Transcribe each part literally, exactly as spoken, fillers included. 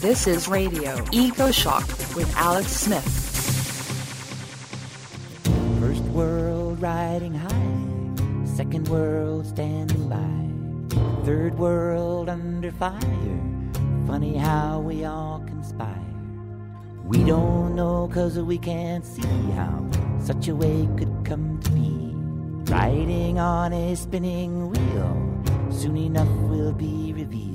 This is Radio Eco Shock with Alex Smith. First world riding high, second world standing by, third world under fire. Funny how we all conspire. We don't know 'cause we can't see how such a way could come to be. Riding on a spinning wheel, soon enough will be revealed.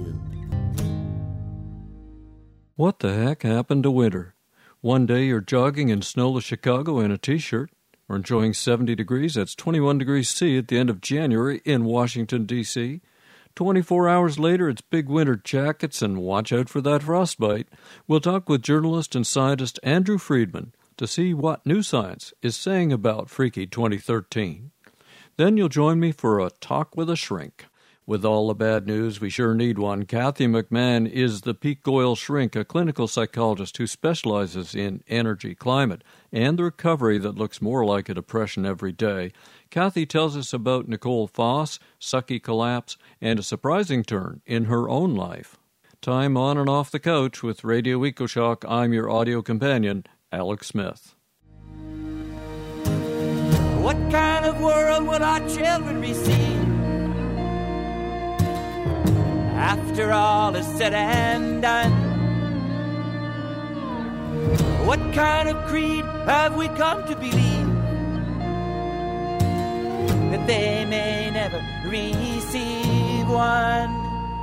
What the heck happened to winter? One day you're jogging in snowless Chicago in a t-shirt, or enjoying seventy degrees, that's twenty-one degrees C at the end of January in Washington, D C twenty-four hours later, it's big winter jackets and watch out for that frostbite. We'll talk with journalist and scientist Andrew Friedman to see what new science is saying about freaky twenty thirteen. Then you'll join me for a talk with a shrink. With all the bad news, we sure need one. Kathy McMahon is the peak oil shrink, a clinical psychologist who specializes in energy, climate, and the recovery that looks more like a depression every day. Kathy tells us about Nicole Foss, sucky collapse, and a surprising turn in her own life. Time on and off the couch with Radio EcoShock. I'm your audio companion, Alex Smith. What kind of world will our children receive after all is said and done? What kind of creed have we come to believe that they may never receive one?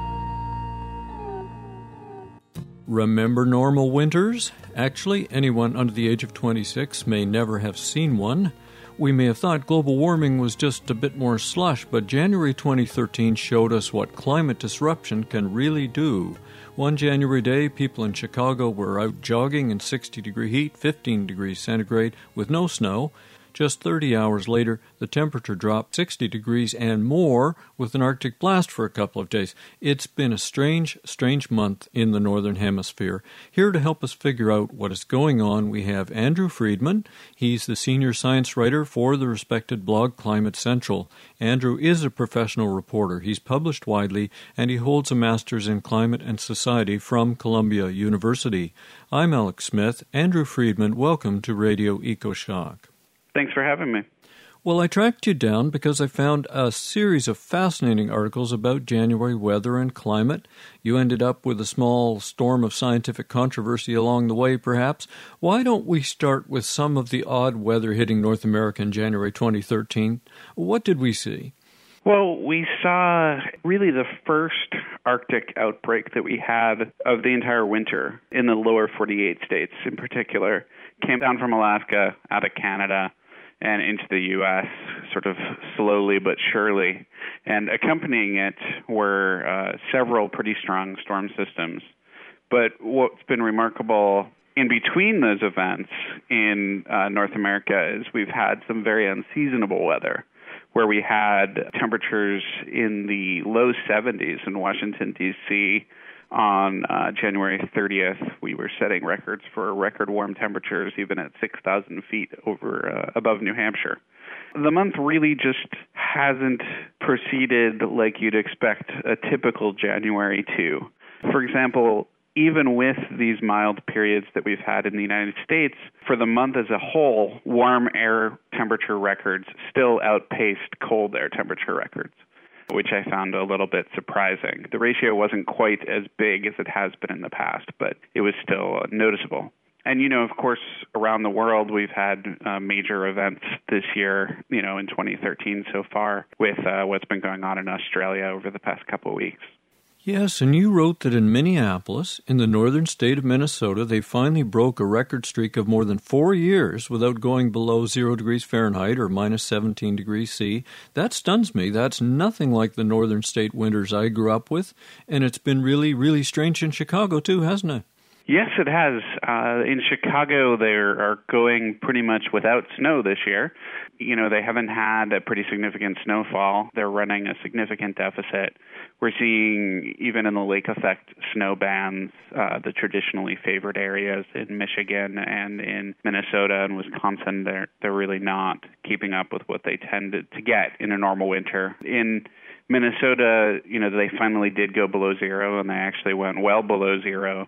Remember normal winters? Actually, anyone under the age of twenty-six may never have seen one. We may have thought global warming was just a bit more slush, but January twenty thirteen showed us what climate disruption can really do. One January day, people in Chicago were out jogging in sixty degree heat, fifteen degrees centigrade, with no snow. Just thirty hours later, the temperature dropped sixty degrees and more with an Arctic blast for a couple of days. It's been a strange, strange month in the Northern Hemisphere. Here to help us figure out what is going on, we have Andrew Friedman. He's the senior science writer for the respected blog Climate Central. Andrew is a professional reporter. He's published widely, and he holds a master's in climate and society from Columbia University. I'm Alex Smith. Andrew Friedman, welcome to Radio EcoShock. Thanks for having me. Well, I tracked you down because I found a series of fascinating articles about January weather and climate. You ended up with a small storm of scientific controversy along the way, perhaps. Why don't we start with some of the odd weather hitting North America in January twenty thirteen? What did we see? Well, we saw really the first Arctic outbreak that we had of the entire winter in the lower forty-eight states in particular. Came down from Alaska, out of Canada, and into the U S sort of slowly but surely. And accompanying it were uh, several pretty strong storm systems. But what's been remarkable in between those events in uh, North America is we've had some very unseasonable weather, where we had temperatures in the low seventies in Washington, D C On uh, January thirtieth, we were setting records for record warm temperatures, even at six thousand feet over uh, above New Hampshire. The month really just hasn't proceeded like you'd expect a typical January to. For example, even with these mild periods that we've had in the United States, for the month as a whole, warm air temperature records still outpaced cold air temperature records, which I found a little bit surprising. The ratio wasn't quite as big as it has been in the past, but it was still noticeable. And, you know, of course, around the world, we've had uh, major events this year, you know, in twenty thirteen so far, with uh, what's been going on in Australia over the past couple of weeks. Yes, and you wrote that in Minneapolis, in the northern state of Minnesota, they finally broke a record streak of more than four years without going below zero degrees Fahrenheit or minus seventeen degrees C. That stuns me. That's nothing like the northern state winters I grew up with, and it's been really, really strange in Chicago too, hasn't it? Yes, it has. Uh, in Chicago, they are going pretty much without snow this year. You know, they haven't had a pretty significant snowfall. They're running a significant deficit. We're seeing, even in the lake effect snow bands, uh, the traditionally favored areas in Michigan and in Minnesota and Wisconsin, they're, they're really not keeping up with what they tended to get in a normal winter. In Minnesota, you know, they finally did go below zero, and they actually went well below zero.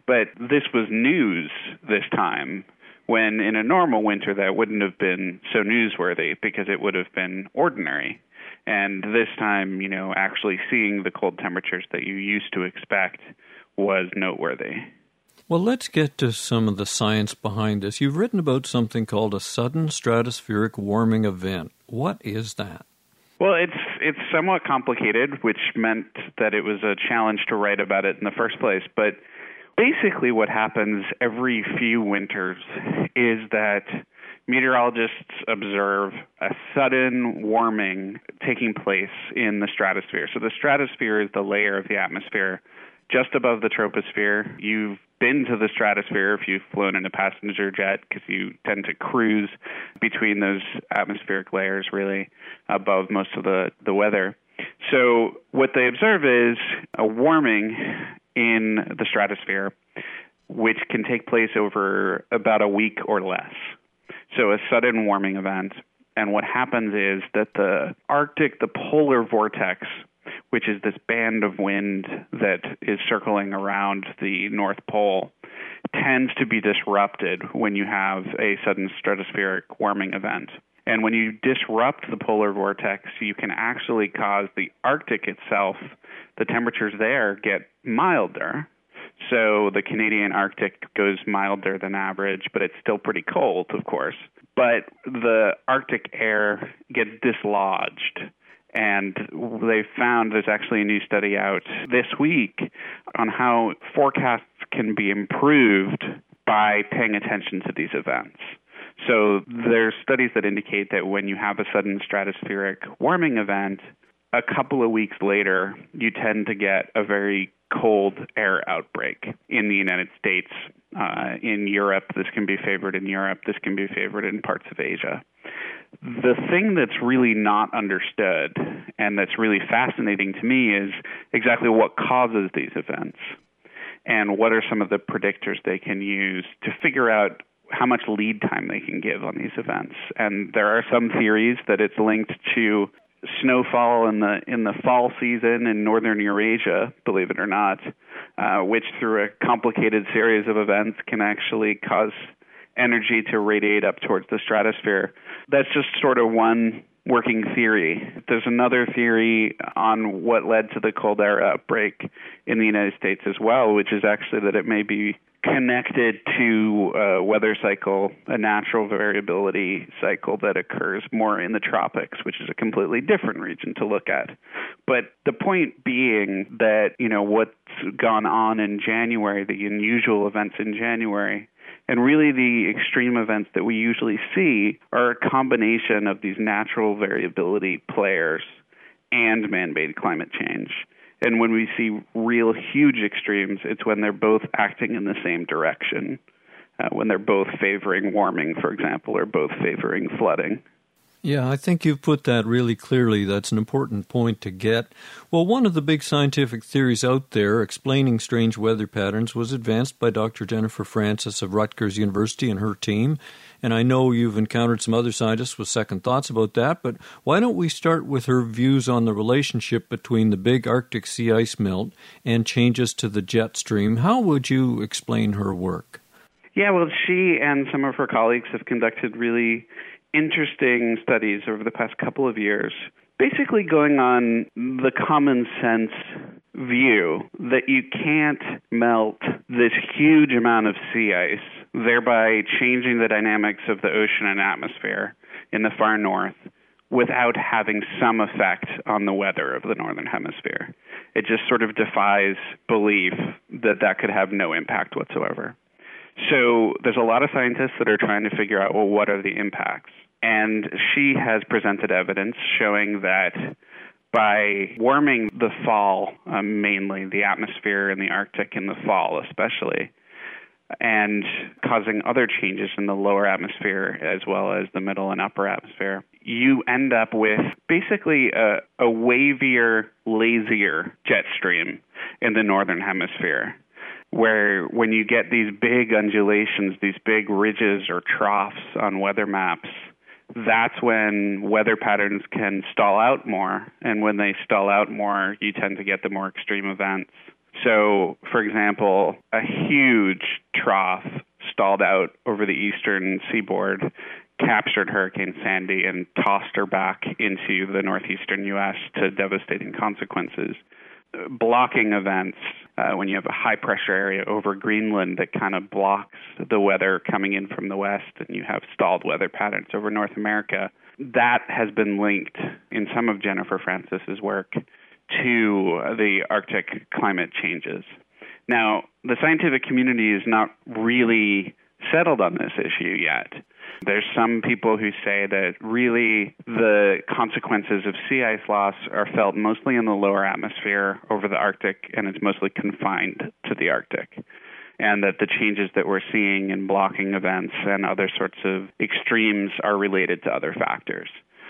But this was news this time, when in a normal winter that wouldn't have been so newsworthy because it would have been ordinary. And this time, you know, actually seeing the cold temperatures that you used to expect was noteworthy. Well, let's get to some of the science behind this. You've written about something called a sudden stratospheric warming event. What is that? Well, it's it's somewhat complicated, which meant that it was a challenge to write about it in the first place. But basically what happens every few winters is that meteorologists observe a sudden warming taking place in the stratosphere. So the stratosphere is the layer of the atmosphere just above the troposphere. You've been to the stratosphere if you've flown in a passenger jet, because you tend to cruise between those atmospheric layers really above most of the, the weather. So what they observe is a warming in the stratosphere, which can take place over about a week or less. So a sudden warming event. And what happens is that the Arctic, the polar vortex, which is this band of wind that is circling around the North Pole, tends to be disrupted when you have a sudden stratospheric warming event. And when you disrupt the polar vortex, you can actually cause the Arctic itself, the temperatures there get milder. So the Canadian Arctic goes milder than average, but it's still pretty cold, of course. But the Arctic air gets dislodged. And they found, there's actually a new study out this week on how forecasts can be improved by paying attention to these events. So there's studies that indicate that when you have a sudden stratospheric warming event, a couple of weeks later, you tend to get a very cold air outbreak in the United States. Uh, in Europe, this can be favored in Europe. This can be favored in parts of Asia. The thing that's really not understood and that's really fascinating to me is exactly what causes these events and what are some of the predictors they can use to figure out how much lead time they can give on these events. And there are some theories that it's linked to snowfall in the in the fall season in northern Eurasia, believe it or not, uh, which through a complicated series of events can actually cause energy to radiate up towards the stratosphere. That's just sort of one working theory. There's another theory on what led to the cold air outbreak in the United States as well, which is actually that it may be connected to a weather cycle, a natural variability cycle that occurs more in the tropics, which is a completely different region to look at. But the point being that, you know, what's gone on in January, the unusual events in January, and really the extreme events that we usually see are a combination of these natural variability players and man-made climate change. And when we see real huge extremes, it's when they're both acting in the same direction, uh, when they're both favoring warming, for example, or both favoring flooding. Yeah, I think you've put that really clearly. That's an important point to get. Well, one of the big scientific theories out there explaining strange weather patterns was advanced by Doctor Jennifer Francis of Rutgers University and her team. And I know you've encountered some other scientists with second thoughts about that, but why don't we start with her views on the relationship between the big Arctic sea ice melt and changes to the jet stream? How would you explain her work? Yeah, well, she and some of her colleagues have conducted really interesting studies over the past couple of years, basically going on the common sense view that you can't melt this huge amount of sea ice, thereby changing the dynamics of the ocean and atmosphere in the far north, without having some effect on the weather of the northern hemisphere. It just sort of defies belief that that could have no impact whatsoever. So there's a lot of scientists that are trying to figure out, well, what are the impacts? And she has presented evidence showing that by warming the fall, um, mainly the atmosphere in the Arctic in the fall especially, and causing other changes in the lower atmosphere as well as the middle and upper atmosphere, you end up with basically a, a wavier, lazier jet stream in the northern hemisphere, where when you get these big undulations, these big ridges or troughs on weather maps, that's when weather patterns can stall out more. And when they stall out more, you tend to get the more extreme events. So, for example, a huge trough stalled out over the eastern seaboard, captured Hurricane Sandy, and tossed her back into the northeastern U S to devastating consequences. Blocking events, uh, when you have a high-pressure area over Greenland that kind of blocks the weather coming in from the west, and you have stalled weather patterns over North America, that has been linked in some of Jennifer Francis's work to the Arctic climate changes. Now, the scientific community is not really settled on this issue yet. There's some people who say that really the consequences of sea ice loss are felt mostly in the lower atmosphere over the Arctic, and it's mostly confined to the Arctic, and that the changes that we're seeing in blocking events and other sorts of extremes are related to other factors.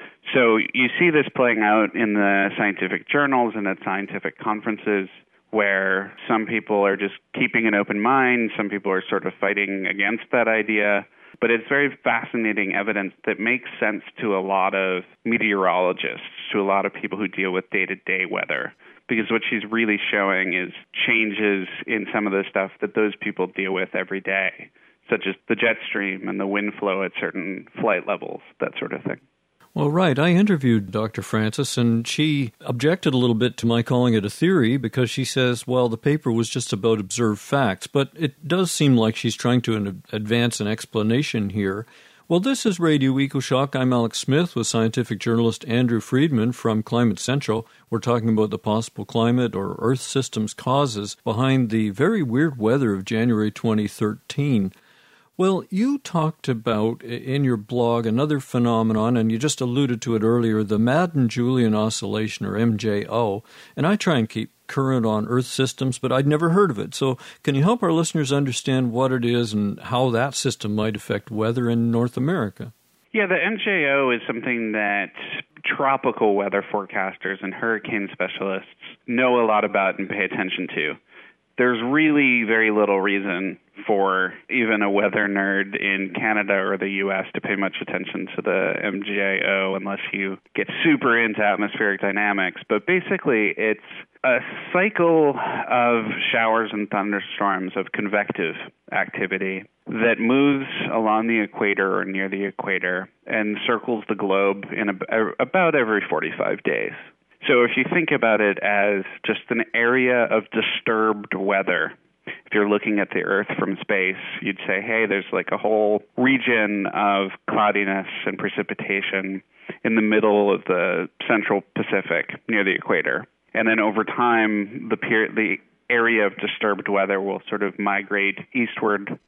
So you see this playing out in the scientific journals and at scientific conferences, where some people are just keeping an open mind, some people are sort of fighting against that idea. But it's very fascinating evidence that makes sense to a lot of meteorologists, to a lot of people who deal with day-to-day weather, because what she's really showing is changes in some of the stuff that those people deal with every day, such as the jet stream and the wind flow at certain flight levels, that sort of thing. Well, right. I interviewed Doctor Francis, and she objected a little bit to my calling it a theory because she says, well, the paper was just about observed facts, but it does seem like she's trying to advance an explanation here. Well, this is Radio EcoShock. I'm Alex Smith with scientific journalist Andrew Friedman from Climate Central. We're talking about the possible climate or Earth system's causes behind the very weird weather of January twenty thirteen. Well, you talked about in your blog another phenomenon, and you just alluded to it earlier, the Madden-Julian Oscillation, or M J O. And I try and keep current on Earth systems, but I'd never heard of it. So can you help our listeners understand what it is and how that system might affect weather in North America? Yeah, the M J O is something that tropical weather forecasters and hurricane specialists know a lot about and pay attention to. There's really very little reason for even a weather nerd in Canada or the U S to pay much attention to the M J O unless you get super into atmospheric dynamics. But basically, it's a cycle of showers and thunderstorms of convective activity that moves along the equator or near the equator and circles the globe in a, about every forty-five days. So if you think about it as just an area of disturbed weather, if you're looking at the Earth from space, you'd say, hey, there's like a whole region of cloudiness and precipitation in the middle of the central Pacific near the equator. And then over time, the period, the area of disturbed weather will sort of migrate eastward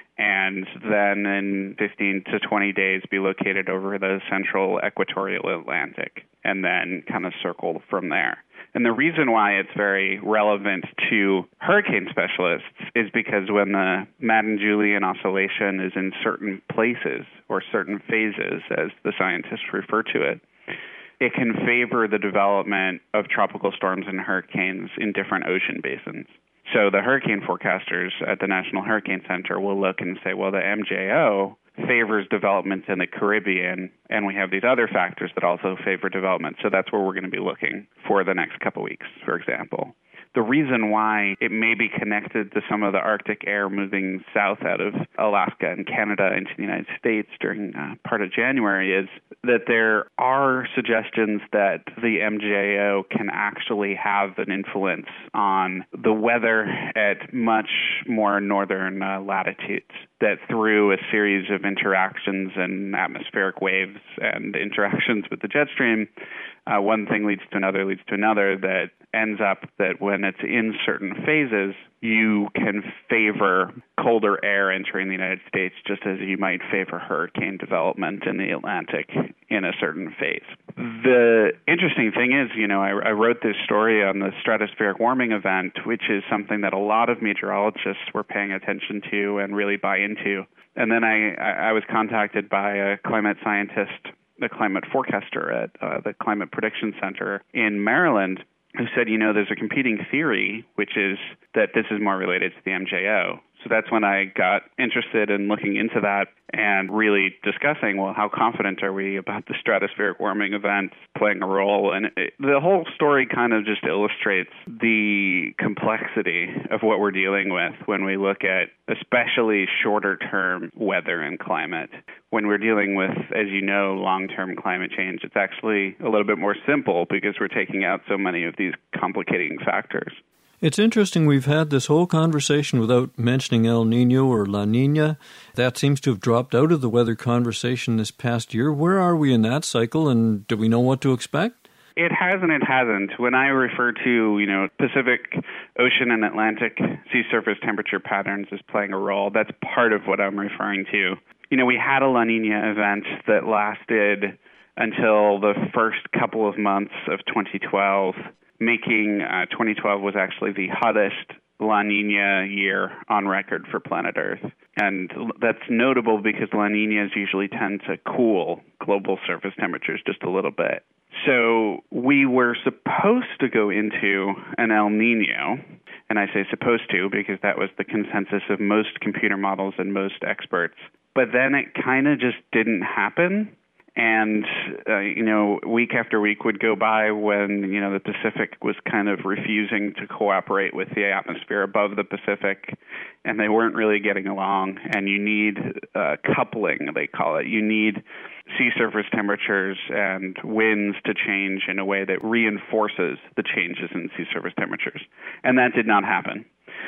and then in fifteen to twenty days be located over the central equatorial Atlantic and then kind of circle from there. And the reason why it's very relevant to hurricane specialists is because when the Madden-Julian Oscillation is in certain places or certain phases, as the scientists refer to it, it can favor the development of tropical storms and hurricanes in different ocean basins. So the hurricane forecasters at the National Hurricane Center will look and say, well, the M J O favors development in the Caribbean, and we have these other factors that also favor development. So that's where we're going to be looking for the next couple weeks, for example. The reason why it may be connected to some of the Arctic air moving south out of Alaska and Canada into the United States during uh, part of January is that there are suggestions that the M J O can actually have an influence on the weather at much more northern uh, latitudes, that through a series of interactions and atmospheric waves and interactions with the jet stream, uh, one thing leads to another, leads to another, that ends up that when it's in certain phases, you can favor colder air entering the United States just as you might favor hurricane development in the Atlantic in a certain phase. The interesting thing is, you know, I, I wrote this story on the stratospheric warming event, which is something that a lot of meteorologists were paying attention to and really buy into. And then I, I was contacted by a climate scientist, a climate forecaster at uh, the Climate Prediction Center in Maryland, who said, you know, there's a competing theory, which is that this is more related to the M J O. So that's when I got interested in looking into that and really discussing, well, how confident are we about the stratospheric warming event playing a role? And it, the whole story kind of just illustrates the complexity of what we're dealing with when we look at especially shorter-term weather and climate. When we're dealing with, as you know, long-term climate change, it's actually a little bit more simple because we're taking out so many of these complicating factors. It's interesting we've had this whole conversation without mentioning El Nino or La Nina. That seems to have dropped out of the weather conversation this past year. Where are we in that cycle, and do we know what to expect? It has and it hasn't. When I refer to, you know, Pacific Ocean and Atlantic sea surface temperature patterns as playing a role, that's part of what I'm referring to. You know, we had a La Nina event that lasted until the first couple of months of twenty twelve. Making uh, twenty twelve was actually the hottest La Nina year on record for planet Earth. And that's notable because La Ninas usually tend to cool global surface temperatures just a little bit. So we were supposed to go into an El Nino, and I say supposed to because that was the consensus of most computer models and most experts. But then it kind of just didn't happen. And, uh, you know, week after week would go by when, you know, the Pacific was kind of refusing to cooperate with the atmosphere above the Pacific, and they weren't really getting along. And you need uh, coupling, they call it. You need sea surface temperatures and winds to change in a way that reinforces the changes in sea surface temperatures. And that did not happen.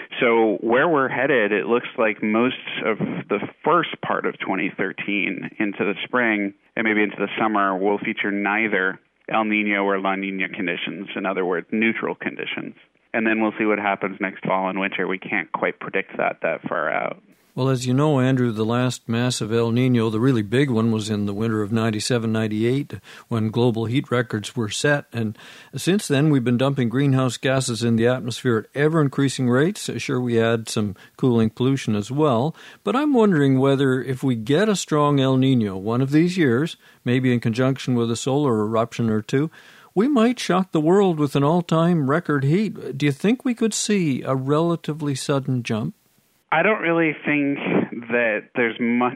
So where we're headed, it looks like most of the first part of twenty thirteen into the spring and maybe into the summer will feature neither El Nino or La Nina conditions, in other words, neutral conditions. And then we'll see what happens next fall and winter. We can't quite predict that that far out. Well, as you know, Andrew, the last massive El Nino, the really big one, was in the winter of ninety-seven ninety-eight when global heat records were set. And since then, we've been dumping greenhouse gases in the atmosphere at ever-increasing rates. Sure, we had some cooling pollution as well. But I'm wondering whether if we get a strong El Nino one of these years, maybe in conjunction with a solar eruption or two, we might shock the world with an all-time record heat. Do you think we could see a relatively sudden jump? I don't really think that there's much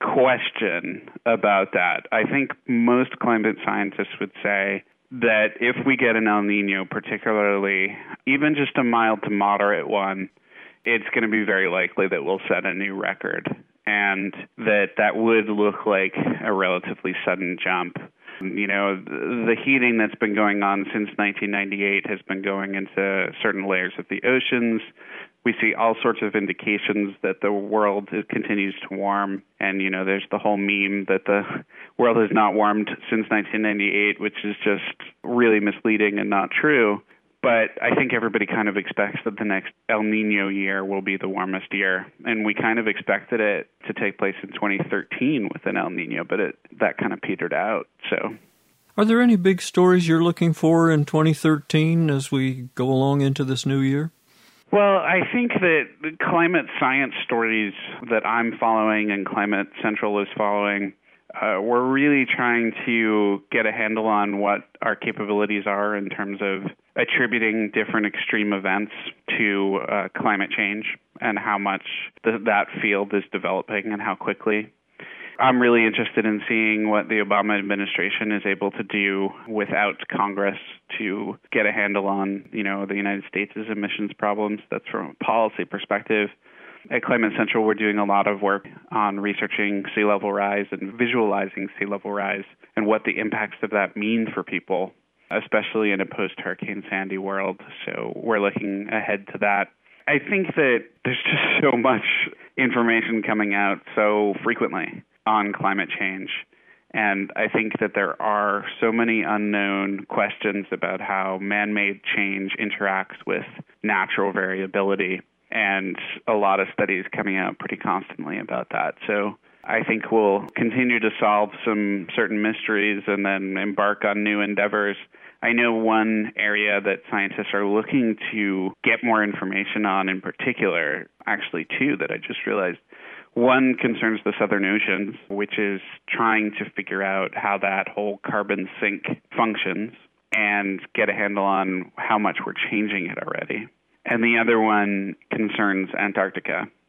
question about that. I think most climate scientists would say that if we get an El Nino, particularly even just a mild to moderate one, it's going to be very likely that we'll set a new record, and that that would look like a relatively sudden jump. You know, the heating that's been going on since nineteen ninety-eight has been going into certain layers of the oceans. We see all sorts of indications that the world continues to warm. And, you know, there's the whole meme that the world has not warmed since nineteen ninety-eight, which is just really misleading and not true. But I think everybody kind of expects that the next El Nino year will be the warmest year. And we kind of expected it to take place in twenty thirteen with an El Nino, but it, that kind of petered out. So, are there any big stories you're looking for in twenty thirteen as we go along into this new year? Well, I think that the climate science stories that I'm following and Climate Central is following, uh, we're really trying to get a handle on what our capabilities are in terms of attributing different extreme events to uh, climate change and how much th- that field is developing and how quickly. I'm really interested in seeing what the Obama administration is able to do without Congress to get a handle on, you know, the United States' emissions problems. That's from a policy perspective. At Climate Central, we're doing a lot of work on researching sea level rise and visualizing sea level rise and what the impacts of that mean for people, especially in a post-Hurricane Sandy world. So we're looking ahead to that. I think that there's just so much information coming out so frequently on climate change. And I think that there are so many unknown questions about how man-made change interacts with natural variability, and a lot of studies coming out pretty constantly about that. So I think we'll continue to solve some certain mysteries and then embark on new endeavors. I know one area that scientists are looking to get more information on in particular, actually two that I just realized. One concerns the Southern Oceans, which is trying to figure out how that whole carbon sink functions and get a handle on how much we're changing it already. And the other one concerns Antarctica.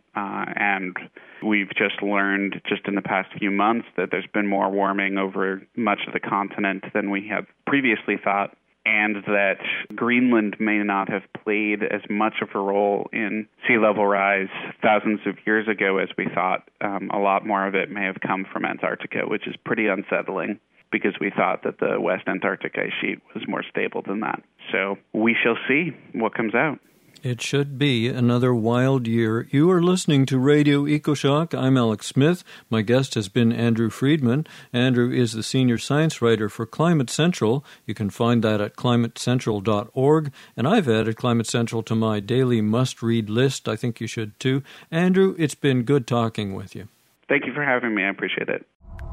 Uh, and we've just learned just in the past few months that there's been more warming over much of the continent than we have previously thought, and that Greenland may not have played as much of a role in sea level rise thousands of years ago as we thought. Um, a lot more of it may have come from Antarctica, which is pretty unsettling, because we thought that the West Antarctic ice sheet was more stable than that. So we shall see what comes out. It should be another wild year. You are listening to Radio EcoShock. I'm Alex Smith. My guest has been Andrew Friedman. Andrew is the senior science writer for Climate Central. You can find that at climate central dot org. And I've added Climate Central to my daily must-read list. I think you should too. Andrew, it's been good talking with you. Thank you for having me. I appreciate it.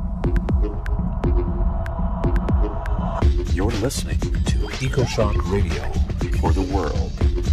You're listening to EcoShock Radio for the world.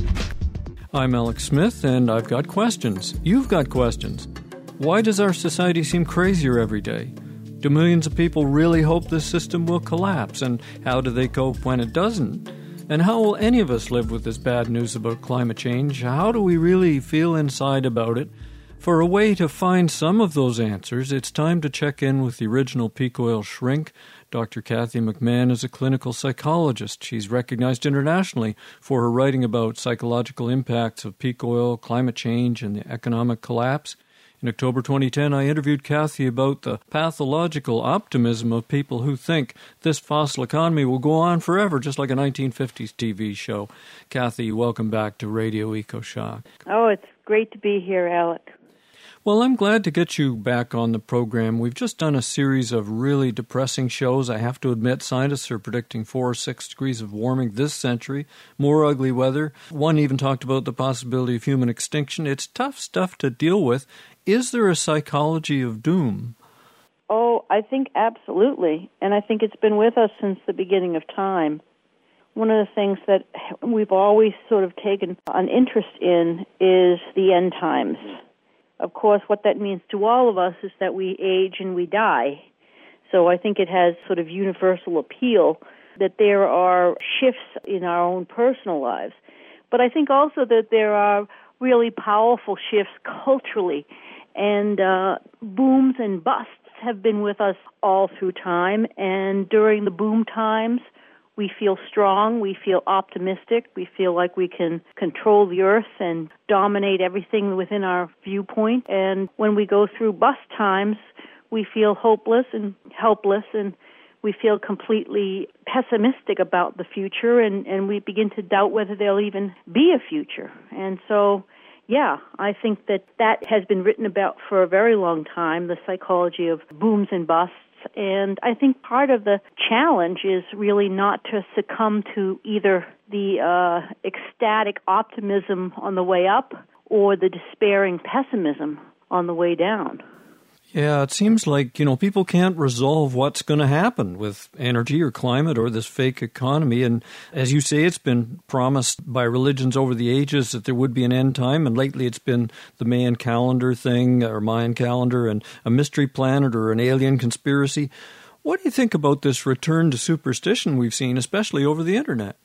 I'm Alex Smith, and I've got questions. You've got questions. Why does our society seem crazier every day? Do millions of people really hope this system will collapse, and how do they cope when it doesn't? And how will any of us live with this bad news about climate change? How do we really feel inside about it? For a way to find some of those answers, it's time to check in with the original peak oil shrink. Doctor Kathy McMahon is a clinical psychologist. She's recognized internationally for her writing about psychological impacts of peak oil, climate change, and the economic collapse. In October twenty ten, I interviewed Kathy about the pathological optimism of people who think this fossil economy will go on forever, just like a nineteen fifties T V show. Kathy, welcome back to Radio EcoShock. Oh, it's great to be here, Alec. Well, I'm glad to get you back on the program. We've just done a series of really depressing shows. I have to admit, scientists are predicting four or six degrees of warming this century, more ugly weather. One even talked about the possibility of human extinction. It's tough stuff to deal with. Is there a psychology of doom? Oh, I think absolutely. And I think it's been with us since the beginning of time. One of the things that we've always sort of taken an interest in is the end times. Of course, what that means to all of us is that we age and we die. So I think it has sort of universal appeal that there are shifts in our own personal lives. But I think also that there are really powerful shifts culturally. And uh, booms and busts have been with us all through time. And during the boom times, we feel strong, we feel optimistic, we feel like we can control the earth and dominate everything within our viewpoint. And when we go through bust times, we feel hopeless and helpless, and we feel completely pessimistic about the future, and, and we begin to doubt whether there'll even be a future. And so, yeah, I think that that has been written about for a very long time, the psychology of booms and busts. And I think part of the challenge is really not to succumb to either the uh, ecstatic optimism on the way up or the despairing pessimism on the way down. Yeah, it seems like, you know, people can't resolve what's going to happen with energy or climate or this fake economy. And as you say, it's been promised by religions over the ages that there would be an end time. And lately it's been the Mayan calendar thing or Mayan calendar and a mystery planet or an alien conspiracy. What do you think about this return to superstition we've seen, especially over the Internet?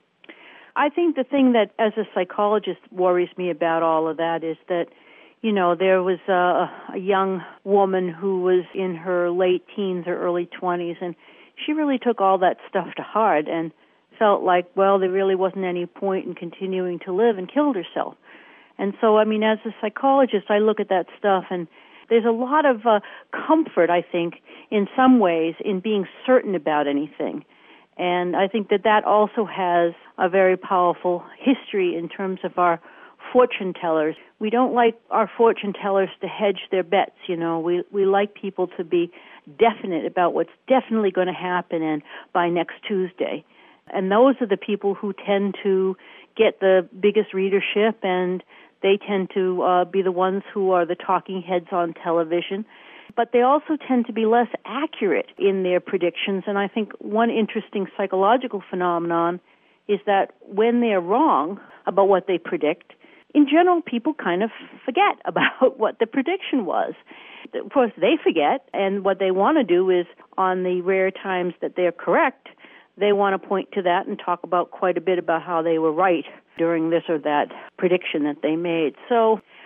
I think the thing that, as a psychologist, worries me about all of that is that, you know, there was a, a young woman who was in her late teens or early twenties, and she really took all that stuff to heart and felt like, well, there really wasn't any point in continuing to live, and killed herself. And so, I mean, as a psychologist, I look at that stuff, and there's a lot of uh, comfort, I think, in some ways, in being certain about anything. And I think that that also has a very powerful history in terms of our fortune tellers. We don't like our fortune tellers to hedge their bets, you know. We we like people to be definite about what's definitely going to happen and by next Tuesday. And those are the people who tend to get the biggest readership, and they tend to uh, be the ones who are the talking heads on television. But they also tend to be less accurate in their predictions. And I think one interesting psychological phenomenon is that when they're wrong about what they predict, in general, people kind of forget about what the prediction was. Of course, they forget, and what they want to do is, on the rare times that they're correct, they want to point to that and talk about quite a bit about how they were right during this or that prediction that they made. So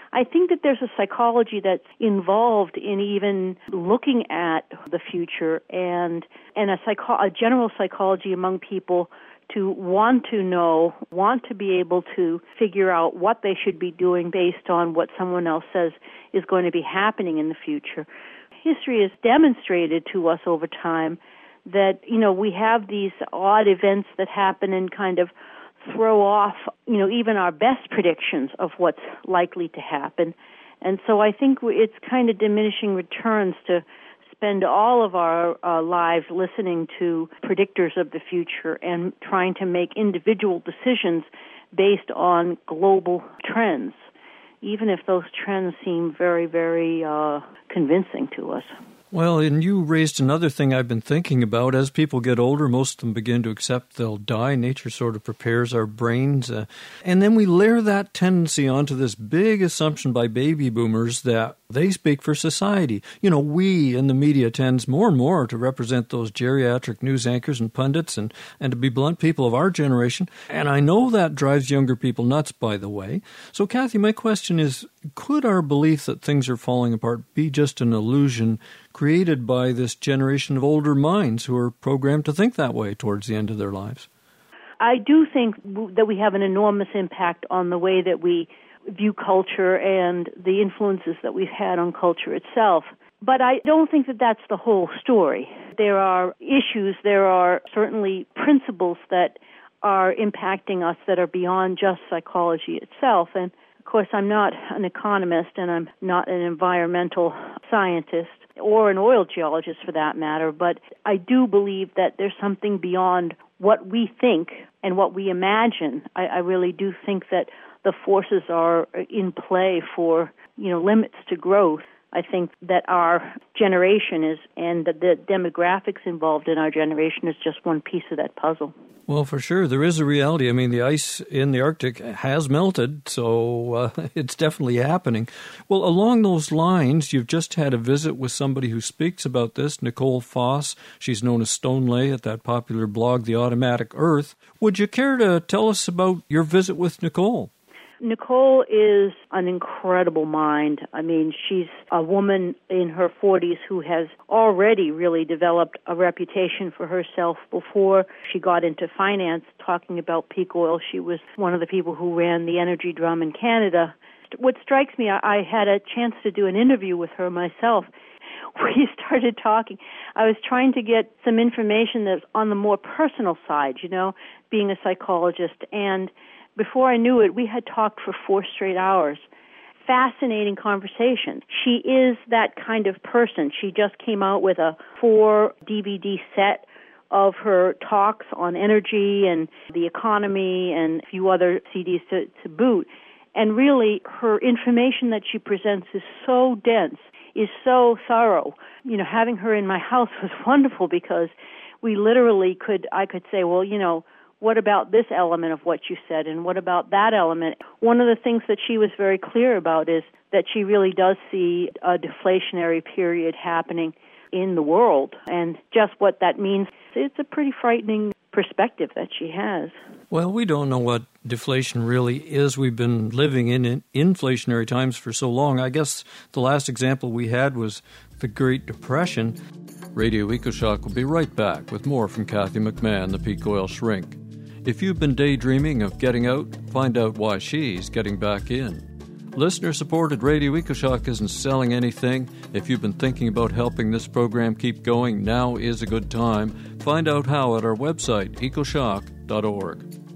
I think that there's a psychology that's involved in even looking at the future and and a, psycho- a general psychology among people to want to know, want to be able to figure out what they should be doing based on what someone else says is going to be happening in the future. History has demonstrated to us over time that, you know, we have these odd events that happen and kind of throw off, you know, even our best predictions of what's likely to happen. And so I think it's kind of diminishing returns to spend all of our uh, lives listening to predictors of the future and trying to make individual decisions based on global trends, even if those trends seem very, very uh, convincing to us. Well, and you raised another thing I've been thinking about. As people get older, most of them begin to accept they'll die. Nature sort of prepares our brains. Uh, and then we layer that tendency onto this big assumption by baby boomers that they speak for society. You know, we in the media tends more and more to represent those geriatric news anchors and pundits and, and to be blunt, people of our generation. And I know that drives younger people nuts, by the way. So, Kathy, my question is, could our belief that things are falling apart be just an illusion created by this generation of older minds who are programmed to think that way towards the end of their lives? I do think that we have an enormous impact on the way that we view culture and the influences that we've had on culture itself. But I don't think that that's the whole story. There are issues, there are certainly principles that are impacting us that are beyond just psychology itself. And of course, I'm not an economist and I'm not an environmental scientist or an oil geologist for that matter, but I do believe that there's something beyond what we think and what we imagine. I, I really do think that the forces are in play for, you know, limits to growth. I think that our generation is, and the, the demographics involved in our generation is just one piece of that puzzle. Well, for sure, there is a reality. I mean, the ice in the Arctic has melted, so uh, it's definitely happening. Well, along those lines, you've just had a visit with somebody who speaks about this, Nicole Foss. She's known as Stonelay at that popular blog, The Automatic Earth. Would you care to tell us about your visit with Nicole? Nicole is an incredible mind. I mean, she's a woman in her forties who has already really developed a reputation for herself. Before she got into finance, talking about peak oil, she was one of the people who ran the energy drum in Canada. What strikes me, I had a chance to do an interview with her myself. We started talking. I was trying to get some information that's on the more personal side, you know, being a psychologist, and before I knew it, we had talked for four straight hours. Fascinating conversation. She is that kind of person. She just came out with a four D V D set of her talks on energy and the economy and a few other C Ds to, to boot. And really, her information that she presents is so dense, is so thorough. You know, having her in my house was wonderful because we literally could, I could say, well, you know, what about this element of what you said, and what about that element? One of the things that she was very clear about is that she really does see a deflationary period happening in the world, and just what that means, it's a pretty frightening perspective that she has. Well, we don't know what deflation really is. We've been living in inflationary times for so long. I guess the last example we had was the Great Depression. Radio EcoShock will be right back with more from Kathy McMahon, the peak oil shrink. If you've been daydreaming of getting out, find out why she's getting back in. Listener-supported Radio EcoShock isn't selling anything. If you've been thinking about helping this program keep going, now is a good time. Find out how at our website, ecoshock dot org.